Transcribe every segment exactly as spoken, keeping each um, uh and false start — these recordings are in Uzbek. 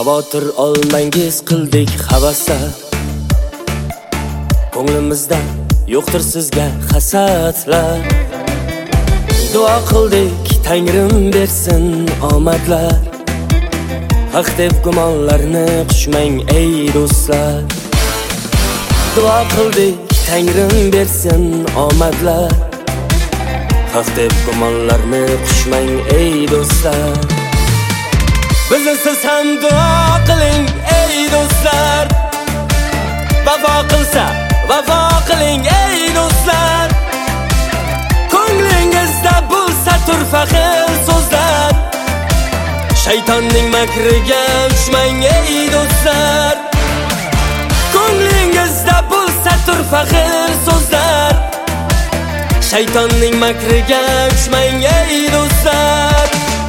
Xavotir olmangiz qildik havaslar. Ko'nglimizda yo'qdir sizga hasatlar. Duo qildik Tangrim bersin omadlar. Haq deb gumonlarni qushmang ey do'stlar. Duo qildik Tangrim bersin omadlar. Haq deb gumonlarni qushmang ey do'stlar. Bizni siz ham duo qiling ey do'stlar. Vafo qilsa vafo qiling ey do'stlar. Ko'nglingizda bo'lsa turfa xil so'zlar. Shaytonning makriga tushmang ey do'stlar. Ko'nglingizda bo'lsa turfa xil so'zlar. Shaytonning makriga tushmang ey do'stlar.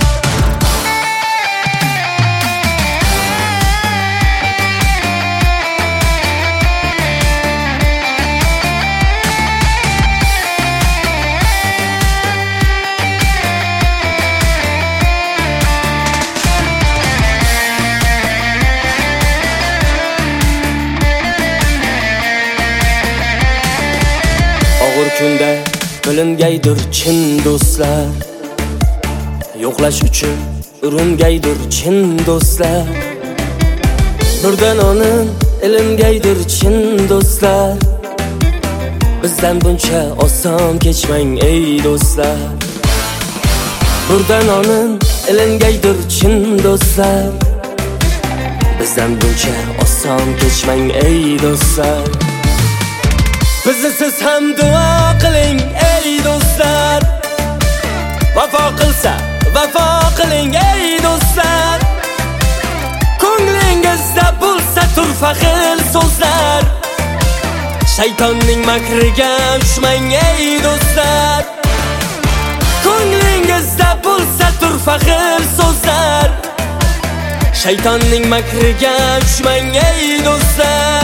Og'ir kunda bilingaydir chin do'stlar. Yo'qlash uchun uringaydir chin do'stlar. Nurdan onin ilmgaydir chin do'stlar. Bizdan buncha oson kechmang ey do'stlar. Nurdan onin ilmgaydir chin do'stlar. Bizdan buncha oson kechmang ey do'stlar. Bizni siz ham duo qiling ey do'stlar. Vafo qilsa vafo qiling ey do'stlar. Ko'nglingizda bo'lsa turfa xil so'zlar. Shaytonning makriga tushmang ey do'stlar. Ko'nglingizda bo'lsa turfa xil so'zlar. Shaytonning makriga tushmang ey do'stlar.